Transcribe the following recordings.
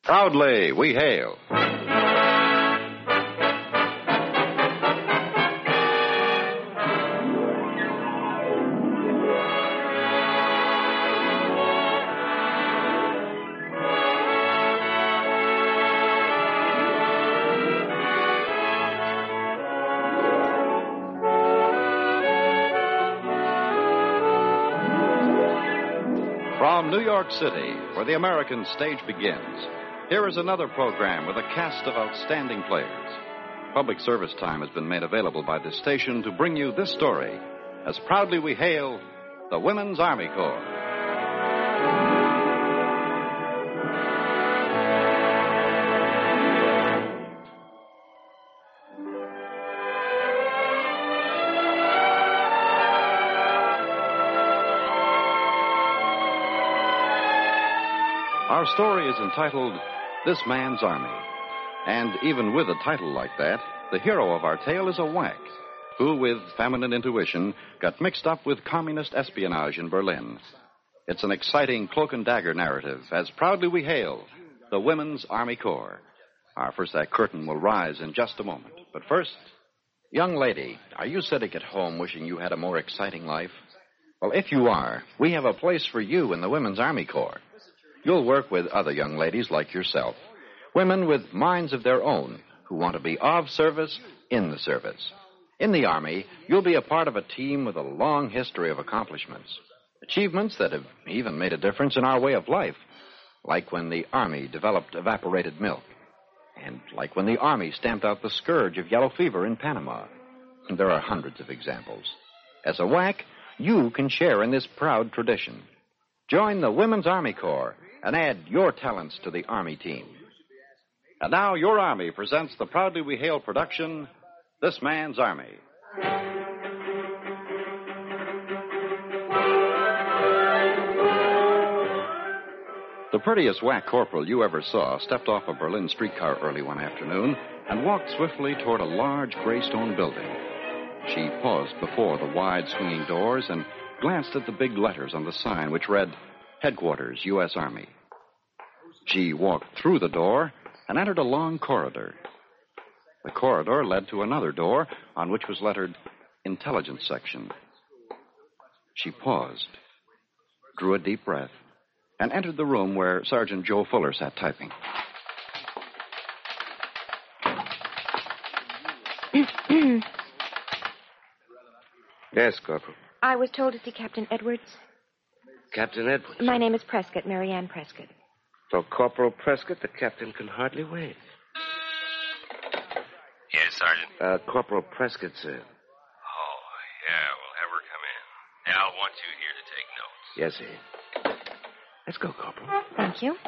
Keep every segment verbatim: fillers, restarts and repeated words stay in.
Proudly we hail. From New York City, where the American stage begins, here is another program with a cast of outstanding players. Public service time has been made available by this station to bring you this story, as proudly we hail the Women's Army Corps. Our story is entitled This Man's Army. And even with a title like that, the hero of our tale is a whack who, with feminine intuition, got mixed up with communist espionage in Berlin. It's an exciting cloak and dagger narrative, as proudly we hail the Women's Army Corps. Our first act curtain will rise in just a moment. But first, young lady, are you sitting at home wishing you had a more exciting life? Well, if you are, we have a place for you in the Women's Army Corps. You'll work with other young ladies like yourself, women with minds of their own who want to be of service in the service. In the Army, you'll be a part of a team with a long history of accomplishments, achievements that have even made a difference in our way of life, like when the Army developed evaporated milk, and like when the Army stamped out the scourge of yellow fever in Panama. And there are hundreds of examples. As a whack, you can share in this proud tradition. Join the Women's Army Corps and add your talents to the Army team. And now your Army presents the Proudly We Hail production, This Man's Army. The prettiest whack corporal you ever saw stepped off a Berlin streetcar early one afternoon and walked swiftly toward a large gray stone building. She paused before the wide swinging doors and glanced at the big letters on the sign which read, Headquarters, U S Army. She walked through the door and entered a long corridor. The corridor led to another door on which was lettered Intelligence Section. She paused, drew a deep breath, and entered the room where Sergeant Joe Fuller sat typing. Yes, Corporal. I was told to see Captain Edwards. Captain Edwards? My name is Prescott, Mary Ann Prescott. For Corporal Prescott, the captain can hardly wait. Yes, Sergeant. Uh, Corporal Prescott, sir. Oh, yeah, we'll have her come in. Al wants you here to take notes. Yes, sir. Let's go, Corporal. Thank you.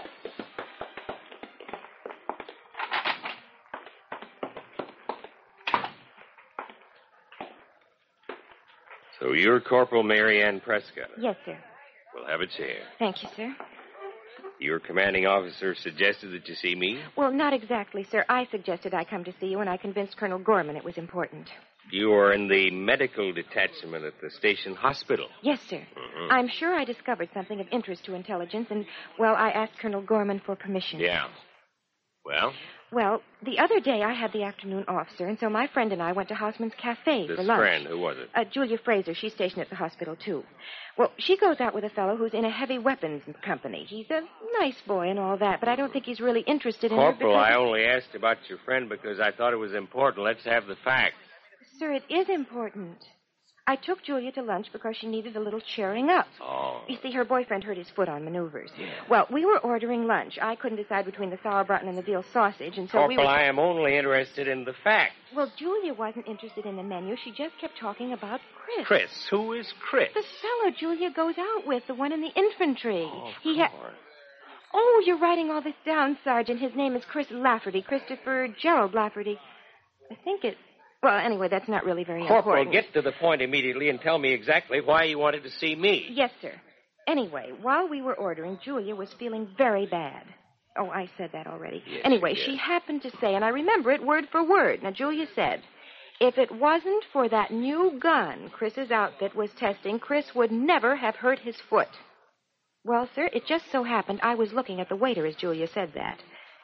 So you're Corporal Mary Ann Prescott? Yes, sir. We'll have a chair. Thank you, sir. Your commanding officer suggested that you see me? Well, not exactly, sir. I suggested I come to see you, and I convinced Colonel Gorman it was important. You are in the medical detachment at the station hospital? Yes, sir. Mm-hmm. I'm sure I discovered something of interest to intelligence, and, well, I asked Colonel Gorman for permission. Yeah. Well? Well, the other day I had the afternoon off, sir, and so my friend and I went to Houseman's Cafe This for lunch. friend, who was it? Uh, Julia Fraser. She's stationed at the hospital, too. Well, she goes out with a fellow who's in a heavy weapons company. He's a nice boy and all that, but I don't think he's really interested in Corporal, her because... I only asked about your friend because I thought it was important. Let's have the facts. Sir, it is important. I took Julia to lunch because she needed a little cheering up. Oh. You see, her boyfriend hurt his foot on maneuvers. Yeah. Well, we were ordering lunch. I couldn't decide between the sauerbraten and the veal sausage, and so Corporal, we were... I am only interested in the facts. Well, Julia wasn't interested in the menu. She just kept talking about Chris. Chris? Who is Chris? The fellow Julia goes out with, the one in the infantry. Oh, of he course. ha- Oh, you're writing all this down, Sergeant. His name is Chris Lafferty, Christopher Gerald Lafferty. I think it... Well, anyway, that's not really very Corporal, important. get to the point immediately and tell me exactly why you wanted to see me. Yes, sir. Anyway, while we were ordering, Julia was feeling very bad. Oh, I said that already. Yes, anyway, yes. she happened to say, and I remember it word for word. Now, Julia said, if it wasn't for that new gun Chris's outfit was testing, Chris would never have hurt his foot. Well, sir, it just so happened I was looking at the waiter as Julia said that.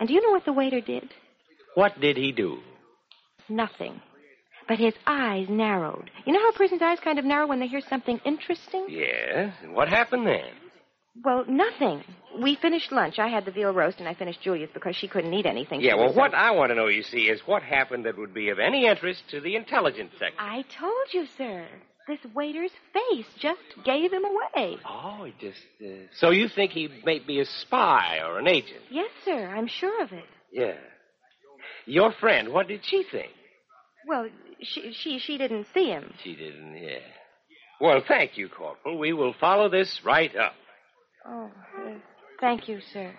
And do you know what the waiter did? What did he do? Nothing. But his eyes narrowed. You know how a person's eyes kind of narrow when they hear something interesting? Yes. And what happened then? Well, nothing. We finished lunch. I had the veal roast, and I finished Julia's because she couldn't eat anything. Yeah, She well, was what so- I want to know, you see, is what happened that would be of any interest to the intelligence section. I told you, sir. This waiter's face just gave him away. Oh, he just... Uh... So you think he may be a spy or an agent? Yes, sir. I'm sure of it. Yeah. Your friend, what did she think? Well, she she she didn't see him. She didn't, yeah. Well, thank you, Corporal. We will follow this right up. Oh, uh, thank you, sir.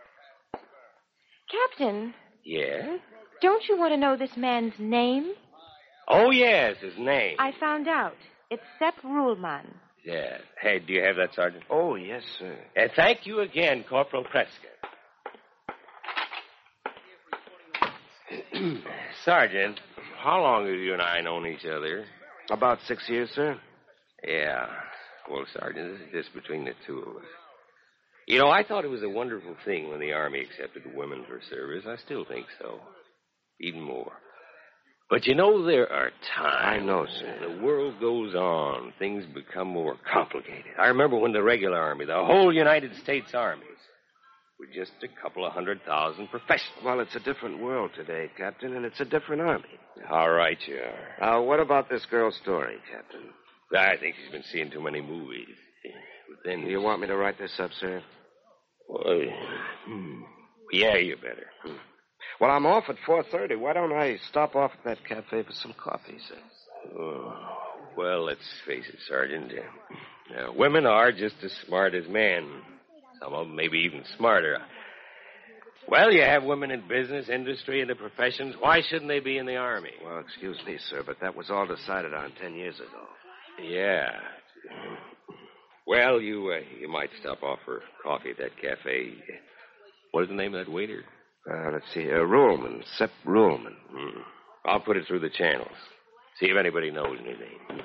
Captain, Yeah? don't you want to know this man's name? Oh, yes, his name. I found out. It's Sepp Ruhlmann. Yeah. Hey, do you have that, Sergeant? Oh, yes, sir. Uh, thank you again, Corporal Prescott. Sergeant, how long have you and I known each other? About six years, sir. Yeah. Well, Sergeant, this is just between the two of us. You know, I thought it was a wonderful thing when the Army accepted women for service. I still think so. Even more. But you know, there are times... I know, sir. When the world goes on, things become more complicated. I remember when the regular Army, the whole United States Army, were just a couple of hundred thousand professionals. Well, it's a different world today, Captain, and it's a different Army. All right, you are. Uh, what about this girl's story, Captain? I think she's been seeing too many movies. But then... Do you want me to write this up, sir? Well, hmm. Yeah, you better. Hmm. Well, I'm off at four thirty. Why don't I stop off at that cafe for some coffee, sir? Oh, well, let's face it, Sergeant. Uh, uh, women are just as smart as men. Some of them maybe even smarter. Well, you have women in business, industry, and the professions. Why shouldn't they be in the Army? Well, excuse me, sir, but that was all decided on ten years ago. Yeah. Well, you uh, you might stop off for coffee at that cafe. What is the name of that waiter? Uh, let's see. Uh, Ruhlman. Sepp Ruhlman. Hmm. I'll put it through the channels. See if anybody knows anything.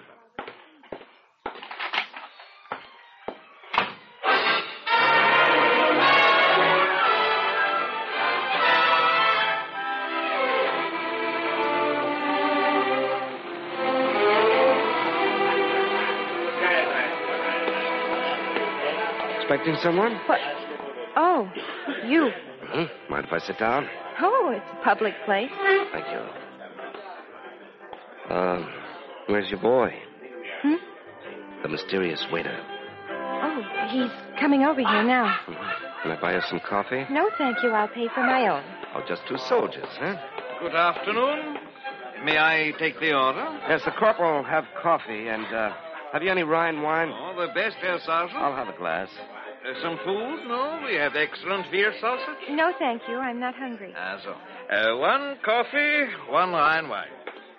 Expecting someone? What? Oh, you. Mm-hmm. Mind if I sit down? Oh, it's a public place. Thank you. Um, where's your boy? Hmm? The mysterious waiter. Oh, he's coming over here now. Can I buy you some coffee? No, thank you. I'll pay for my own. Oh, just two soldiers, huh? Good afternoon. May I take the order? Yes, the corporal will have coffee, and, uh, have you any Rhine wine? Oh, the best, Herr Sergeant. I'll have a glass. Uh, some food? No, we have excellent veal sausage. No, thank you. I'm not hungry. Ah, so. Uh, one coffee, one Rhine wine.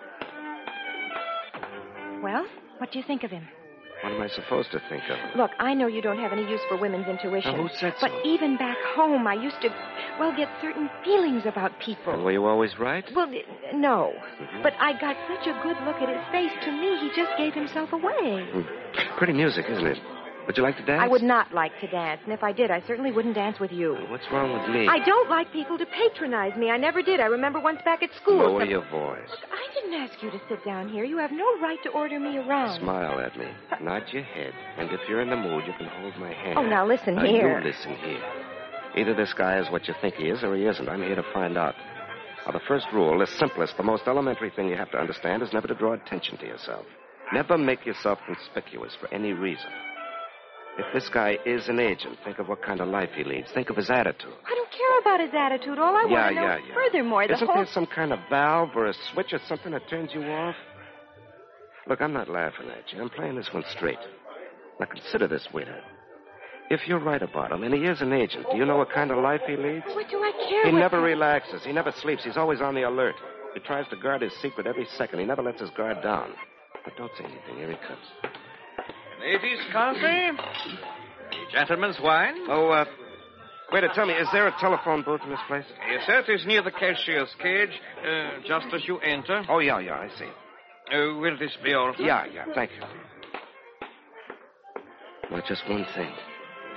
Well, what do you think of him? What am I supposed to think of? Look, I know you don't have any use for women's intuition. Now, who said so? But even back home, I used to, well, get certain feelings about people. And were you always right? Well, uh, no. Mm-hmm. But I got such a good look at his face. To me, he just gave himself away. Mm. Pretty music, isn't it? Would you like to dance? I would not like to dance, and if I did, I certainly wouldn't dance with you. What's wrong with me? I don't like people to patronize me. I never did. I remember once back at school. Lower some... your voice. Look, I didn't ask you to sit down here. You have no right to order me around. Smile at me. Nod your head. And if you're in the mood, you can hold my hand. Oh, now listen now, here. You listen here. Either this guy is what you think he is or he isn't. I'm here to find out. Now, the first rule, the simplest, the most elementary thing you have to understand is never to draw attention to yourself. Never make yourself conspicuous for any reason. If this guy is an agent, think of what kind of life he leads. Think of his attitude. I don't care about his attitude. All I yeah, want to know yeah, is yeah. furthermore, the Isn't whole... there some kind of valve or a switch or something that turns you off? Look, I'm not laughing at you. I'm playing this one straight. Now, consider this, waiter. If you're right about him, and he is an agent, do you know what kind of life he leads? What do I care? He what never you... relaxes. He never sleeps. He's always on the alert. He tries to guard his secret every second. He never lets his guard down. But don't say anything. Here he comes. Ladies' coffee. Gentlemen's wine. Oh, uh, waiter, tell me, is there a telephone booth in this place? Yes, sir. It is near the cashier's cage, uh, just as you enter. Oh, yeah, yeah, I see. Uh, will this be all, sir? Yeah, yeah, thank you. Well, just one thing.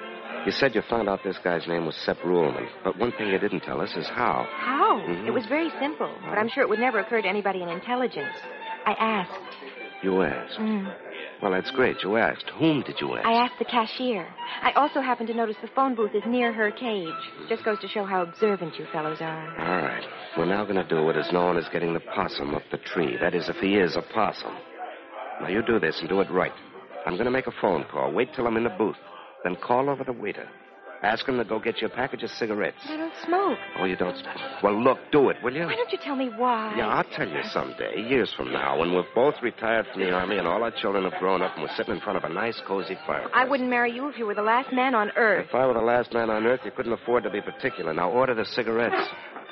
You said you found out this guy's name was Sepp Ruhlman, but one thing you didn't tell us is how. How? Mm-hmm. It was very simple, but I'm sure it would never occur to anybody in intelligence. I asked. You asked? Mm. Well, that's great. You asked. Whom did you ask? I asked the cashier. I also happened to notice the phone booth is near her cage. Just goes to show how observant you fellows are. All right. We're now going to do what is known as getting the possum up the tree. That is, if he is a possum. Now, you do this and do it right. I'm going to make a phone call. Wait till I'm in the booth. Then call over the waiter. Ask him to go get you a package of cigarettes. I don't smoke. Oh, you don't smoke? Well, look, do it, will you? Why don't you tell me why? Yeah, I'll tell you someday, years from now, when we've both retired from the Army and all our children have grown up and we're sitting in front of a nice, cozy fireplace. I wouldn't marry you if you were the last man on earth. If I were the last man on earth, you couldn't afford to be particular. Now, order the cigarettes.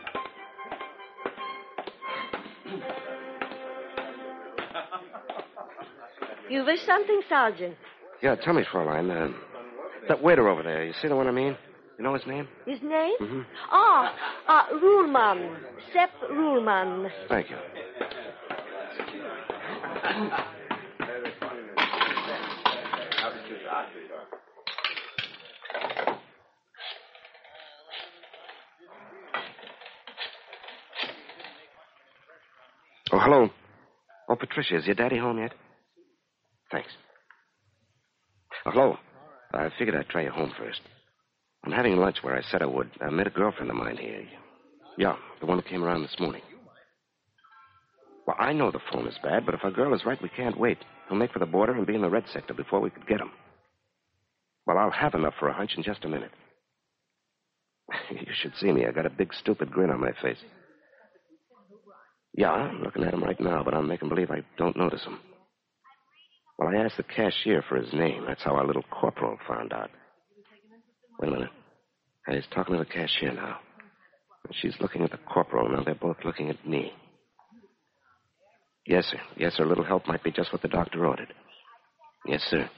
You wish something, Sergeant? Yeah, tell me, Fraulein. Uh, that waiter over there, you see the one I mean? You know his name? His name? Mm-hmm. Ah, uh, Ruhlman. Sepp Ruhlman. Thank you. Oh, hello. Oh, Patricia, is your daddy home yet? Thanks. Oh, hello. I figured I'd try you home first. I'm having lunch where I said I would. I met a girlfriend of mine here. Yeah, the one who came around this morning. Well, I know the phone is bad, but if our girl is right, we can't wait. We'll make for the border and be in the red sector before we could get him. Well, I'll have enough for a hunch in just a minute. You should see me. I got a big, stupid grin on my face. Yeah, I'm looking at him right now, but I'm making believe I don't notice him. Well, I asked the cashier for his name. That's how our little corporal found out. Wait a minute. He's talking to the cashier now. She's looking at the corporal. Now they're both looking at me. Yes, sir. Yes, sir. A little help might be just what the doctor ordered. Yes, sir.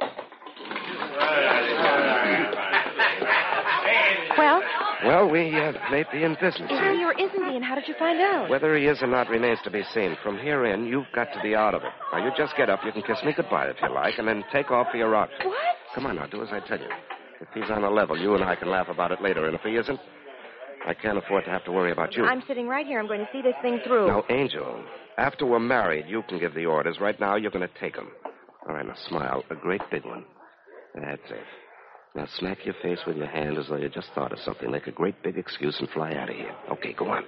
Well? Well, we uh, may be in business Is here. he or isn't he, and how did you find out? Whether he is or not remains to be seen. From here in, you've got to be out of it. Now, you just get up. You can kiss me goodbye if you like, and then take off for your rock. What? Come on now, do as I tell you. If he's on a level, you and I can laugh about it later, and if he isn't, I can't afford to have to worry about you. I'm sitting right here. I'm going to see this thing through. Now, Angel, after we're married, you can give the orders. Right now, you're going to take them. All right, now smile. A great big one. That's it. Now smack your face with your hand as though you just thought of something. Make a great big excuse and fly out of here. Okay, go on.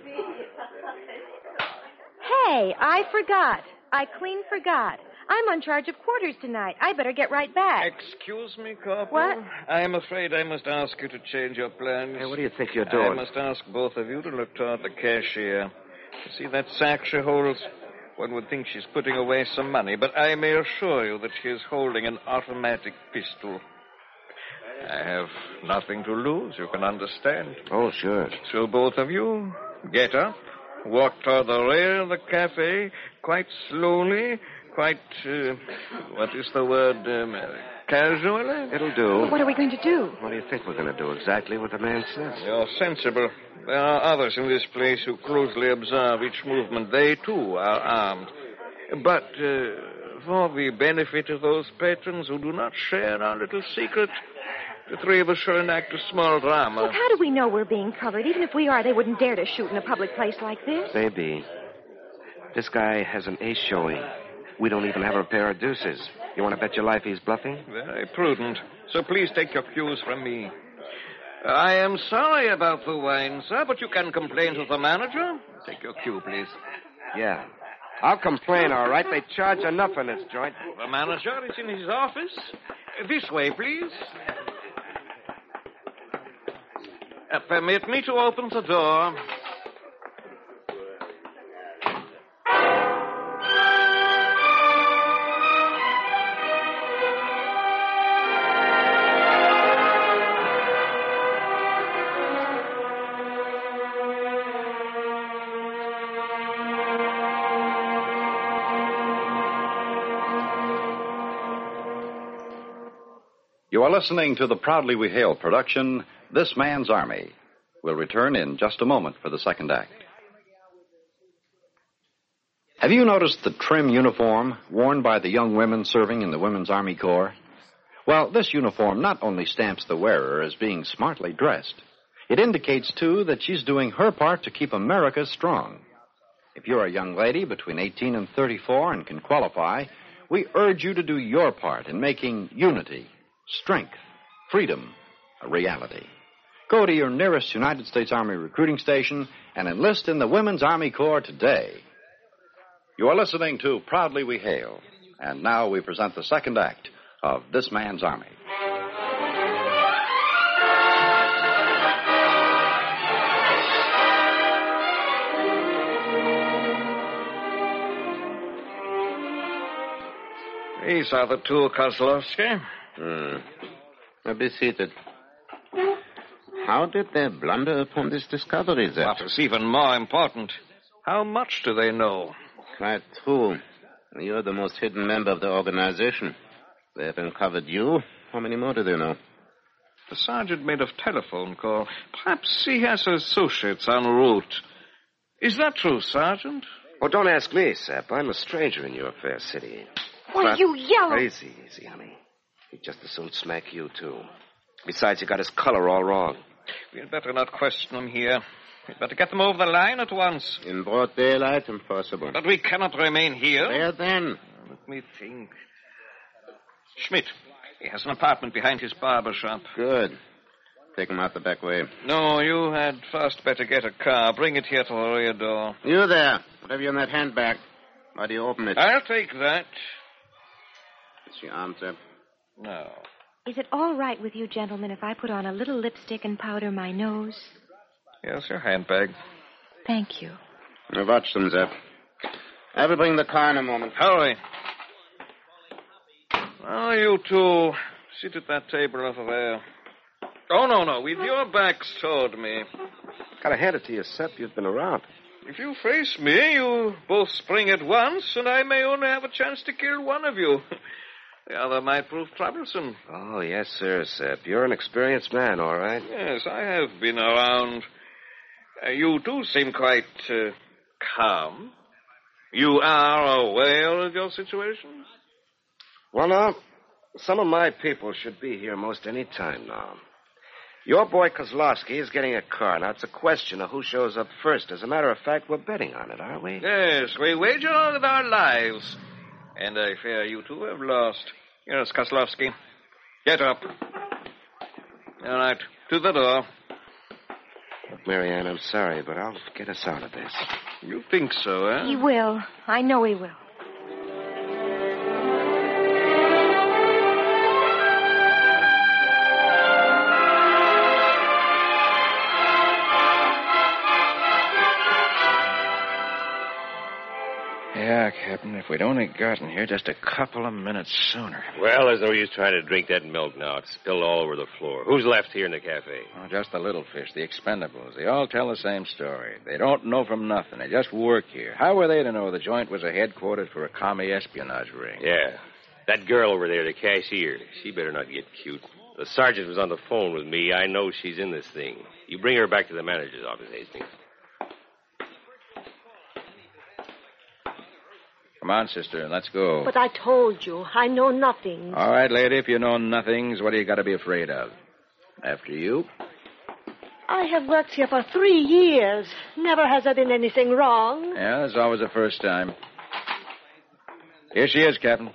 Hey, I forgot. I clean forgot. I'm on charge of quarters tonight. I better get right back. Excuse me, Corporal. What? I am afraid I must ask you to change your plans. Hey, what do you think you're doing? I must ask both of you to look toward the cashier. You see that sack she holds? One would think she's putting away some money, but I may assure you that she is holding an automatic pistol. I have nothing to lose, you can understand. Oh, sure. So both of you, get up, walk toward the rear of the cafe, quite slowly, quite, uh, what is the word, um, casually? It'll do. What are we going to do? What do you think we're going to do? Exactly what the man says. You're sensible. There are others in this place who closely observe each movement. They, too, are armed. But, uh, for the benefit of those patrons who do not share our little secret, the three of us shall enact a small drama. Look, how do we know we're being covered? Even if we are, they wouldn't dare to shoot in a public place like this. Maybe. This guy has an ace showing. We don't even have a pair of deuces. You want to bet your life he's bluffing? Very prudent. So please take your cues from me. I am sorry about the wine, sir, but you can complain to the manager. Take your cue, please. Yeah. I'll complain, all right. They charge enough in this joint. The manager is in his office. This way, please. Uh, permit me to open the door. You are listening to the Proudly We Hail production, This Man's Army. We'll return in just a moment for the second act. Have you noticed the trim uniform worn by the young women serving in the Women's Army Corps? Well, this uniform not only stamps the wearer as being smartly dressed, it indicates, too, that she's doing her part to keep America strong. If you're a young lady between eighteen and thirty-four and can qualify, we urge you to do your part in making unity, strength, freedom a reality. Go to your nearest United States Army recruiting station and enlist in the Women's Army Corps today. You are listening to Proudly We Hail, and now we present the second act of This Man's Army. These are the two, Kozlowski. Hmm. Now be seated. How did they blunder upon this discovery, Zep? What is even more important, how much do they know? Quite true. You're the most hidden member of the organization. They have uncovered you. How many more do they know? The sergeant made a telephone call. Perhaps he has associates en route. Is that true, Sergeant? Oh, don't ask me, Sep. I'm a stranger in your fair city. Why, But... you yellow... Easy, easy, honey. He'd just as soon smack you, too. Besides, he got his color all wrong. We'd better not question them here. We'd better get them over the line at once. In broad daylight, impossible. But we cannot remain here. Where then? Let me think. Schmidt. He has an apartment behind his barber shop. Good. Take him out the back way. No, you had first better get a car. Bring it here to the rear door. You there. What have you in that handbag? Why do you open it? I'll take that. It's your arm, Zep. No. Is it all right with you, gentlemen, if I put on a little lipstick and powder my nose? Yes, your handbag. Thank you. Now watch them, Zep. I will bring the car in a moment. Hurry. Oh, you two. Sit at that table over there. Oh, no, no. With your backs toward me. Gotta hand it to you, Sep. You've been around. If you face me, you both spring at once, and I may only have a chance to kill one of you. The other might prove troublesome. Oh, yes, sir, Sep. You're an experienced man, all right. Yes, I have been around. Uh, you do seem quite uh, calm. You are aware of your situation? Well, now, some of my people should be here most any time now. Your boy Kozlowski is getting a car. Now, it's a question of who shows up first. As a matter of fact, we're betting on it, aren't we? Yes, we wager on our lives. And I fear you two have lost. Here's Kozlowski. Get up. All right, to the door. Look, Marianne, I'm sorry, but I'll get us out of this. You think so, eh? He will. I know he will. Yeah, Captain, if we'd only gotten here just a couple of minutes sooner. Well, there's no use trying to drink that milk now. It's spilled all over the floor. Who's left here in the cafe? Oh, just the little fish, the expendables. They all tell the same story. They don't know from nothing. They just work here. How were they to know the joint was a headquarters for a commie espionage ring? Yeah. That girl over there, the cashier, she better not get cute. The sergeant was on the phone with me. I know she's in this thing. You bring her back to the manager's office, Hastings. Come on, sister, let's go. But I told you, I know nothing. All right, lady, if you know nothings, what do you got to be afraid of? After you? I have worked here for three years. Never has there been anything wrong. Yeah, there's always a first time. Here she is, Captain.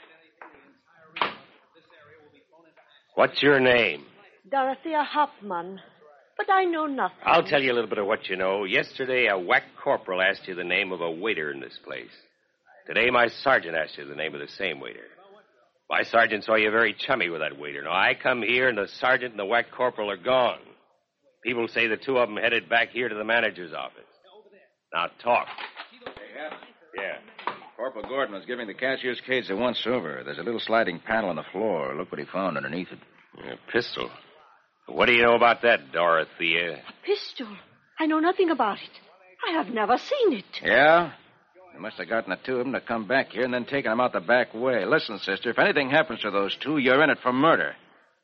What's your name? Dorothea Hoffman. But I know nothing. I'll tell you a little bit of what you know. Yesterday, a whack corporal asked you the name of a waiter in this place. Today, my sergeant asked you the name of the same waiter. My sergeant saw you very chummy with that waiter. Now, I come here, and the sergeant and the whack corporal are gone. People say the two of them headed back here to the manager's office. Now, talk. Yeah. Corporal Gordon was giving the cashier's case a once-over. There's a little sliding panel on the floor. Look what he found underneath it. A pistol. What do you know about that, Dorothea? A pistol? I know nothing about it. I have never seen it. Yeah? They must have gotten the two of them to come back here and then taken them out the back way. Listen, sister, if anything happens to those two, you're in it for murder.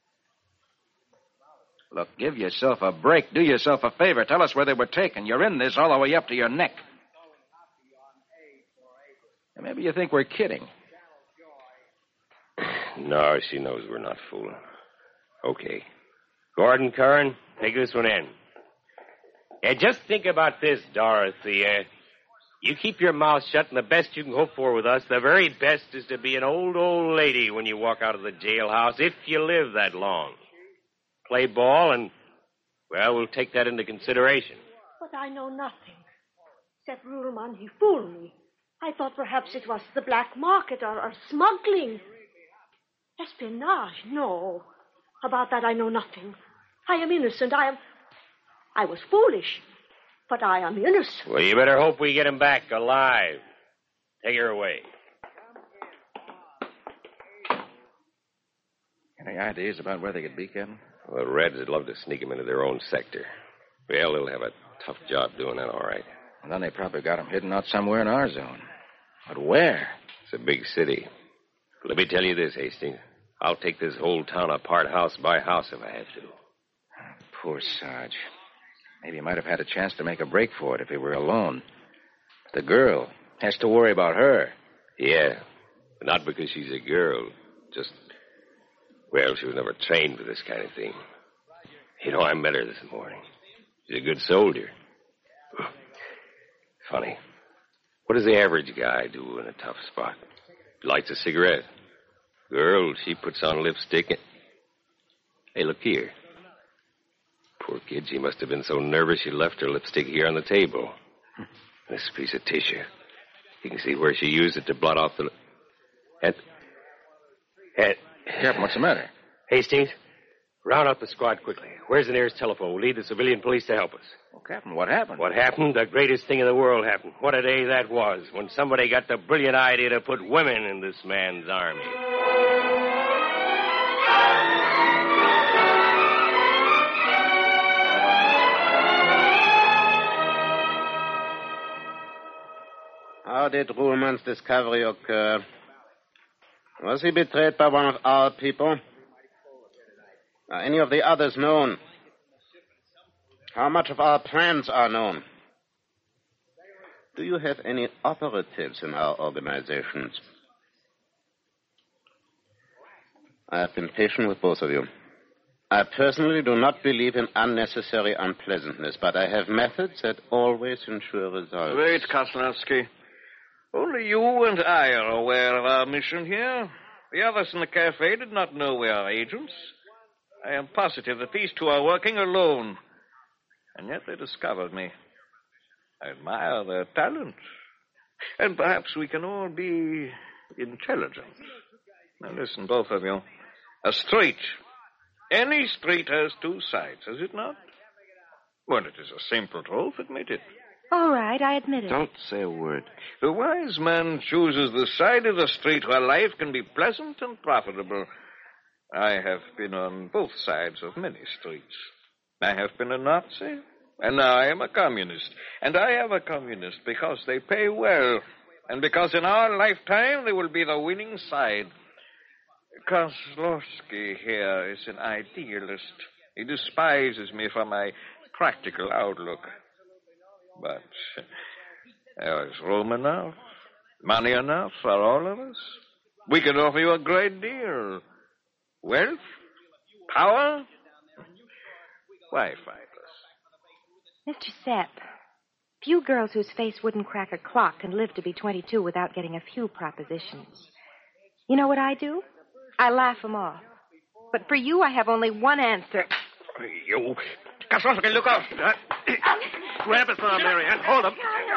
Look, give yourself a break. Do yourself a favor. Tell us where they were taken. You're in this all the way up to your neck. And maybe you think we're kidding. No, she knows we're not fooling. Okay. Gordon, Curran, take this one in. And just think about this, Dorothy. Uh, you keep your mouth shut, and the best you can hope for with us, the very best is to be an old, old lady when you walk out of the jailhouse, if you live that long. Play ball, and, well, we'll take that into consideration. But I know nothing. Except Ruhlman, he fooled me. I thought perhaps it was the black market or, or smuggling. Espionage, no. About that I know nothing. I am innocent. I am... I was foolish, but I am innocent. Well, you better hope we get him back alive. Take her away. Any ideas about where they could be, Captain? Well, the Reds would love to sneak him into their own sector. Well, they'll have a tough job doing that, all right. And then they probably got him hidden out somewhere in our zone. But where? It's a big city. Let me tell you this, Hastings. I'll take this whole town apart house by house if I have to. Poor Sarge. Maybe he might have had a chance to make a break for it if he were alone. The girl has to worry about her. Yeah, but not because she's a girl. Just, well, she was never trained for this kind of thing. You know, I met her this morning. She's a good soldier. Funny. What does the average guy do in a tough spot? Lights a cigarette. Girl, she puts on lipstick and... Hey, look here. Poor kid, she must have been so nervous she left her lipstick here on the table. This piece of tissue. You can see where she used it to blot off the... And... And... Captain, what's the matter? Hastings, round up the squad quickly. Where's the nearest telephone? We'll need the civilian police to help us. Well, Captain, what happened? What happened? The greatest thing in the world happened. What a day that was, when somebody got the brilliant idea to put women in this man's army. How did Ruhlman's discovery occur? Was he betrayed by one of our people? Are any of the others known? How much of our plans are known? Do you have any operatives in our organizations? I have been patient with both of you. I personally do not believe in unnecessary unpleasantness, but I have methods that always ensure results. Wait, Kozlowski. Only you and I are aware of our mission here. The others in the cafe did not know we are agents. I am positive that these two are working alone. And yet they discovered me. I admire their talent. And perhaps we can all be intelligent. Now listen, both of you. A street. Any street has two sides, has it not? Well, it is a simple truth, admit it. All right, I admit it. Don't say a word. The wise man chooses the side of the street where life can be pleasant and profitable. I have been on both sides of many streets. I have been a Nazi, and now I am a communist. And I am a communist because they pay well, and because in our lifetime they will be the winning side. Kozlowski here is an idealist. He despises me for my practical outlook. But there is room enough, money enough for all of us. We can offer you a great deal. Wealth? Power? Why fight us? Mister Sepp, few girls whose face wouldn't crack a clock can live to be twenty-two without getting a few propositions. You know what I do? I laugh them off. But for you, I have only one answer. You... Kozlowski, look out. Uh, grab his arm, Mary Ann. Hold him.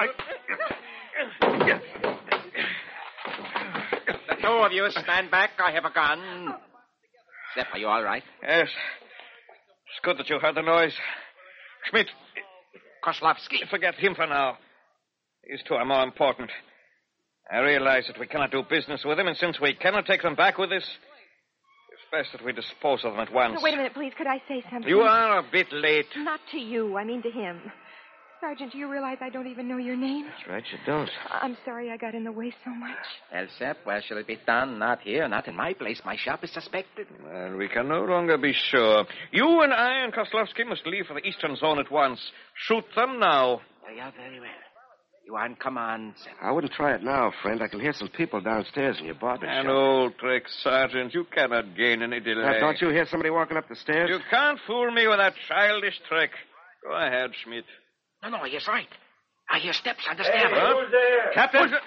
The two of you stand back. I have a gun. Sepp, are you all right? Yes. It's good that you heard the noise. Schmidt. Kozlowski. Forget him for now. These two are more important. I realize that we cannot do business with them, and since we cannot take them back with us, it's best that we dispose of them at once. No, wait a minute, please. Could I say something? You are a bit late. Not to you. I mean to him. Sergeant, do you realize I don't even know your name? That's right, you don't. I'm sorry I got in the way so much. Well, Sepp, where shall it be done? Not here, not in my place. My shop is suspected. Well, we can no longer be sure. You and I and Kozlowski must leave for the eastern zone at once. Shoot them now. Oh, yeah, very well. You want come on, Sepp? I wouldn't try it now, friend. I can hear some people downstairs in your barber shop. An old trick, Sergeant. You cannot gain any delay. Now, don't you hear somebody walking up the stairs? You can't fool me with that childish trick. Go ahead, Schmidt. No, no, he's right. I hear steps on the stairway. Hey, who's there? Captain! Who's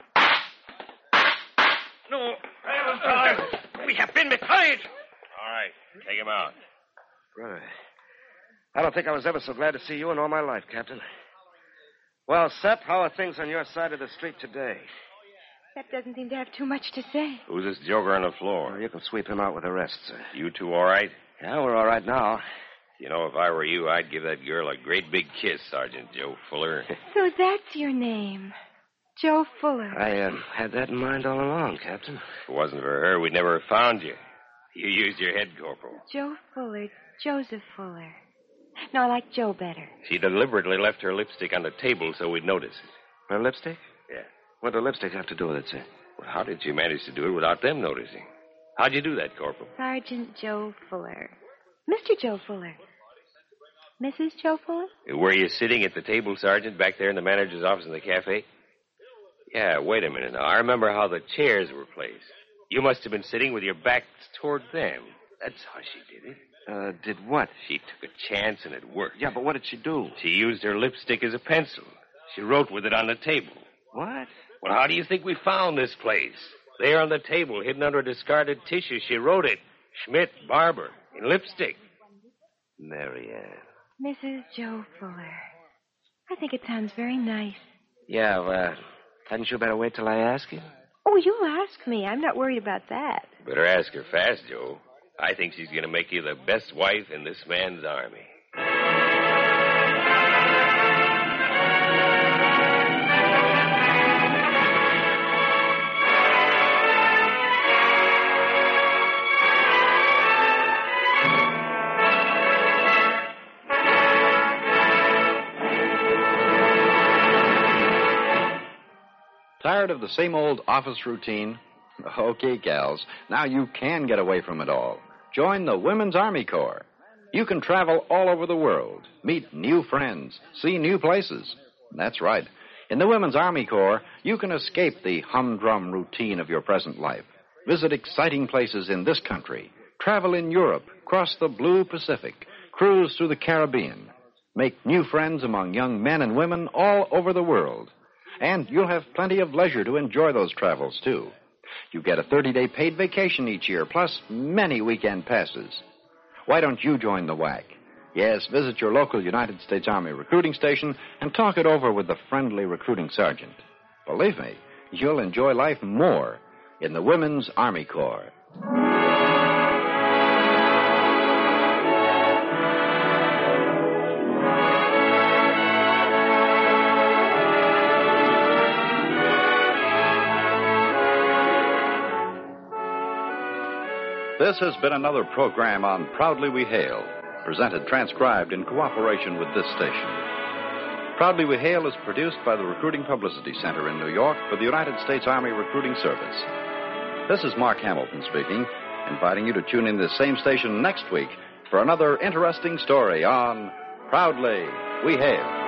no. We have been betrayed. All right, take him out. Brother, I don't think I was ever so glad to see you in all my life, Captain. Well, Sepp, how are things on your side of the street today? Sepp doesn't seem to have too much to say. Who's this joker on the floor? Well, you can sweep him out with the rest, sir. You two all right? Yeah, we're all right now. You know, if I were you, I'd give that girl a great big kiss, Sergeant Joe Fuller. So that's your name, Joe Fuller. I uh, had that in mind all along, Captain. If it wasn't for her, we'd never have found you. You used your head, Corporal. Joe Fuller, Joseph Fuller. No, I like Joe better. She deliberately left her lipstick on the table so we'd notice it. Her lipstick? Yeah. What did lipstick have to do with it, sir? Well, how did she manage to do it without them noticing? How'd you do that, Corporal? Sergeant Joe Fuller. Mister Joe Fuller. Missus Joe Fuller? Were you sitting at the table, Sergeant, back there in the manager's office in the cafe? Yeah, wait a minute now. I remember how the chairs were placed. You must have been sitting with your backs toward them. That's how she did it. Uh, did what? She took a chance and it worked. Yeah, but what did she do? She used her lipstick as a pencil. She wrote with it on the table. What? Well, how do you think we found this place? There on the table, hidden under discarded tissue, she wrote it. Schmidt, barber, in lipstick. Mary Ann. Missus Joe Fuller. I think it sounds very nice. Yeah, well, hadn't you better wait till I ask you? Oh, you'll ask me. I'm not worried about that. Better ask her fast, Joe. I think she's going to make you the best wife in this man's army. Tired of the same old office routine? Okay, gals, now you can get away from it all. Join the Women's Army Corps. You can travel all over the world, meet new friends, see new places. That's right. In the Women's Army Corps, you can escape the humdrum routine of your present life. Visit exciting places in this country. Travel in Europe, cross the blue Pacific, cruise through the Caribbean. Make new friends among young men and women all over the world. And you'll have plenty of leisure to enjoy those travels, too. You get a thirty-day paid vacation each year, plus many weekend passes. Why don't you join the W A C? Yes, visit your local United States Army recruiting station and talk it over with the friendly recruiting sergeant. Believe me, you'll enjoy life more in the Women's Army Corps. This has been another program on Proudly We Hail, presented transcribed in cooperation with this station. Proudly We Hail is produced by the Recruiting Publicity Center in New York for the United States Army Recruiting Service. This is Mark Hamilton speaking, inviting you to tune in this same station next week for another interesting story on Proudly We Hail.